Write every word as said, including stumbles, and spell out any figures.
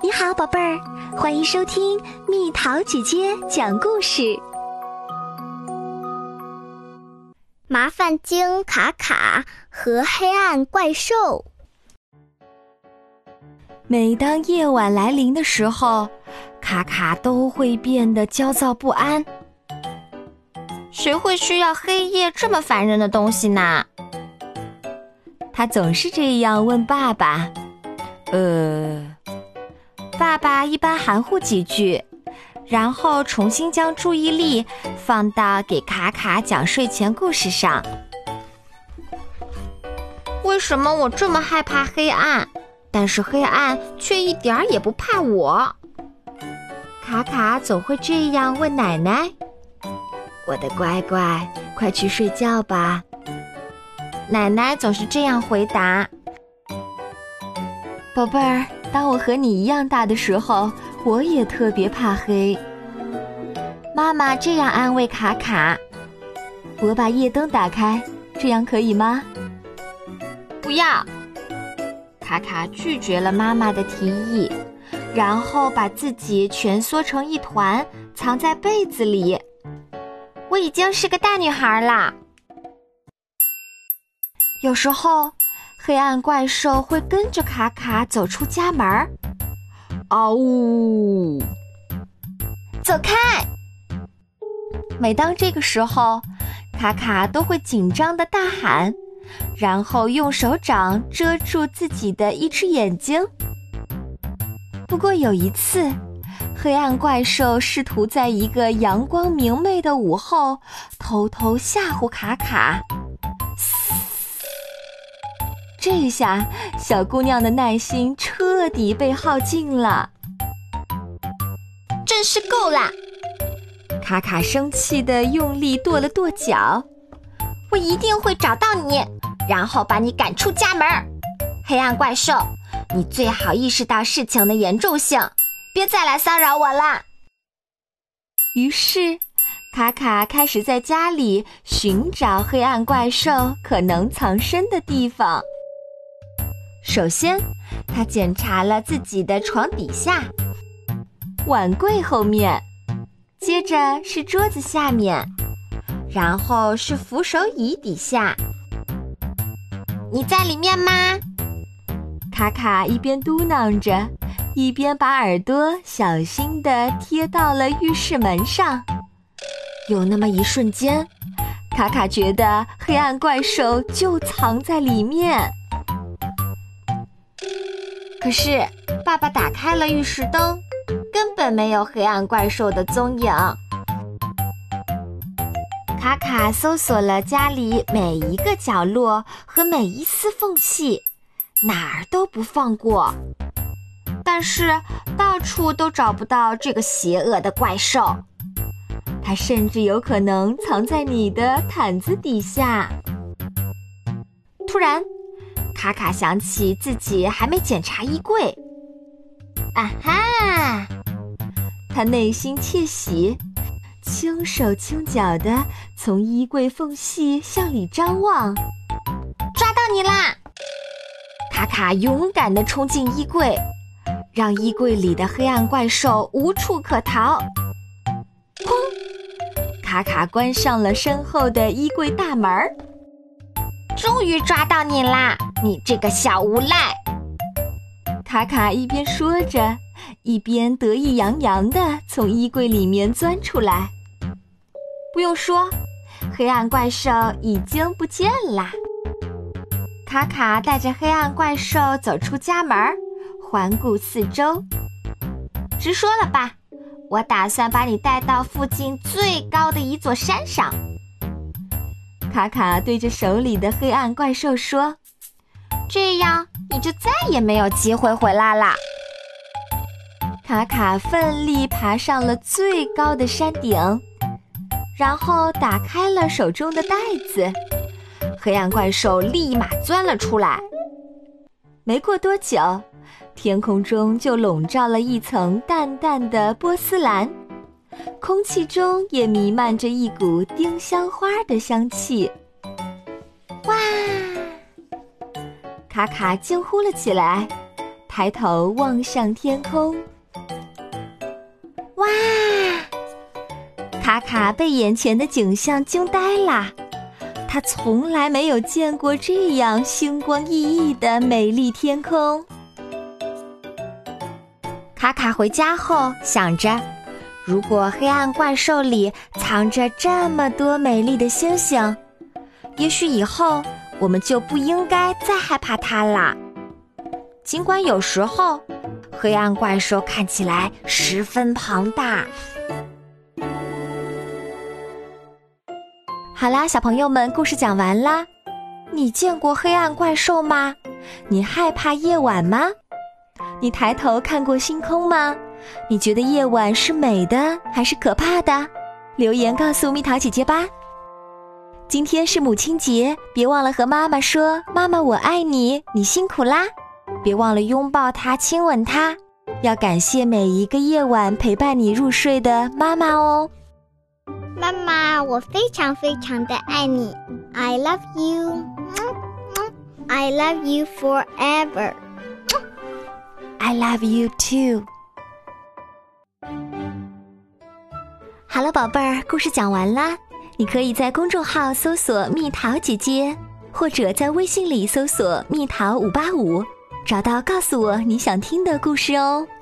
你好，宝贝儿，欢迎收听蜜桃姐姐讲故事。 麻烦精卡卡和黑暗怪兽。 每当夜晚来临的时候，卡卡都会变得焦躁不安。 谁会需要黑夜这么烦人的东西呢？ 他总是这样问爸爸。呃，爸爸一般含糊几句，然后重新将注意力放到给卡卡讲睡前故事上。 为什么我这么害怕黑暗，但是黑暗却一点儿也不怕我？ 卡卡总会这样问奶奶。我的乖乖，快去睡觉吧。 奶奶总是这样回答。 宝贝儿，当我和你一样大的时候，我也特别怕黑。妈妈这样安慰卡卡。我把夜灯打开，这样可以吗？ 不要。 卡卡拒绝了妈妈的提议，然后把自己蜷缩成一团，藏在被子里。 我已经是个大女孩啦。 有时候黑暗怪兽会跟着卡卡走出家门。嗷呜！ 走开！ 每当这个时候，卡卡都会紧张地大喊，然后用手掌遮住自己的一只眼睛。不过有一次，黑暗怪兽试图在一个阳光明媚的午后偷偷吓唬卡卡。这下小姑娘的耐心彻底被耗尽了。 真是够啦！ 卡卡生气地用力跺了跺脚。 我一定会找到你，然后把你赶出家门。黑暗怪兽，你最好意识到事情的严重性，别再来骚扰我啦。 于是卡卡开始在家里寻找黑暗怪兽可能藏身的地方。首先，他检查了自己的床底下、碗柜后面，接着是桌子下面，然后是扶手椅底下。 你在里面吗？ 卡卡一边嘟囔着，一边把耳朵小心地贴到了浴室门上。有那么一瞬间，卡卡觉得黑暗怪兽就藏在里面。可是爸爸打开了浴室灯，根本没有黑暗怪兽的踪影。卡卡搜索了家里每一个角落和每一丝缝隙，哪儿都不放过，但是到处都找不到这个邪恶的怪兽。它甚至有可能藏在你的毯子底下。突然，卡卡想起自己还没检查衣柜。啊哈！他内心窃喜，轻手轻脚地从衣柜缝隙向里张望。 抓到你啦！ 卡卡勇敢地冲进衣柜，让衣柜里的黑暗怪兽无处可逃。砰！卡卡关上了身后的衣柜大门。 终于抓到你啦，你这个小无赖！ 卡卡一边说着，一边得意洋洋地从衣柜里面钻出来。不用说，黑暗怪兽已经不见啦。卡卡带着黑暗怪兽走出家门，环顾四周。直说了吧，我打算把你带到附近最高的一座山上。卡卡对着手里的黑暗怪兽说， 这样你就再也没有机会回来啦。 卡卡奋力爬上了最高的山顶，然后打开了手中的袋子，黑暗怪兽立马钻了出来。没过多久，天空中就笼罩了一层淡淡的波斯蓝，空气中也弥漫着一股丁香花的香气。哇！卡卡惊呼了起来，他抬头望向天空。哇！卡卡被眼前的景象惊呆了，他从来没有见过这样星光熠熠的美丽天空。 卡卡回家后想着，如果黑暗怪兽里藏着这么多美丽的星星，也许以后我们就不应该再害怕它啦。尽管有时候黑暗怪兽看起来十分庞大。好啦，小朋友们，故事讲完啦。你见过黑暗怪兽吗？你害怕夜晚吗？你抬头看过星空吗？你觉得夜晚是美的还是可怕的？留言告诉蜜桃姐姐吧。今天是母亲节，别忘了和妈妈说，妈妈我爱你，你辛苦啦。别忘了拥抱她，亲吻她，要感谢每一个夜晚陪伴你入睡的妈妈哦。 妈妈，我非常非常的爱你。I love you. I love you forever. I love you too. 好了，宝贝儿，故事讲完啦。你可以在公众号搜索蜜桃姐姐，或者在微信里搜索蜜桃五八五，找到告诉我你想听的故事哦。